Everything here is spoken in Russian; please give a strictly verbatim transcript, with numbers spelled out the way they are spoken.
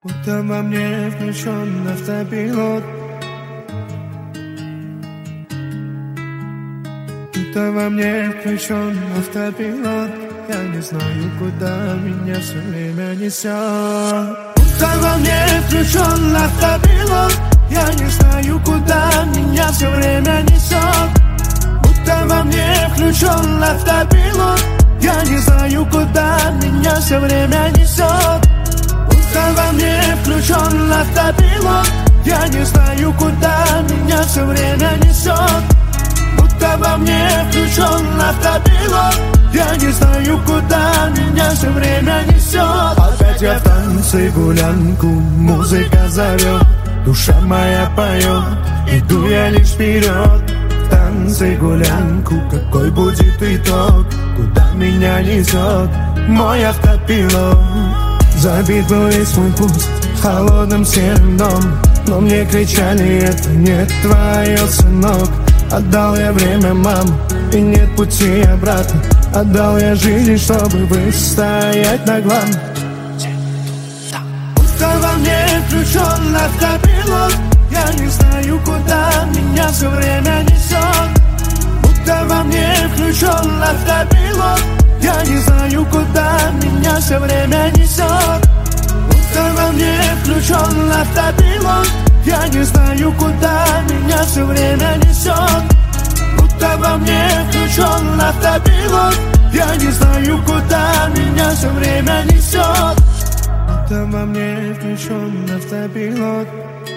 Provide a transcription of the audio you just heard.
Будто во мне включен автопилот. Будто во мне включен автопилот. Я не знаю, куда меня все время несет. Будто во мне включен автопилот. Я не знаю, куда меня все время несет. Будто во мне включен автопилот. Я не знаю, куда меня все время несет. Будто во мне включен автопилот. Я не знаю, куда меня все время несет. Будто во мне включен автопилот. Я не знаю, куда меня все время несет. Опять я в танце гулянку, музыка зовет, душа моя поет, иду я лишь вперед. В танце гулянку, какой будет итог, куда меня несет мой автопилот. Забит был весь мой путь холодным серым дом, но мне кричали: это не твое, сынок. Отдал я время, мам, и нет пути обратно. Отдал я жизнь, чтобы выстоять на главном. Будто во мне включен автопилот. Я не знаю, куда меня все время несет. Будто во мне включен автопилот. Я не знаю, куда меня все время несет. Будто во мне включен автопилот. Я не знаю, куда меня все время несет. Будто во мне включен автопилот. Я не знаю, куда меня все время несет. Будто во мне включен автопилот.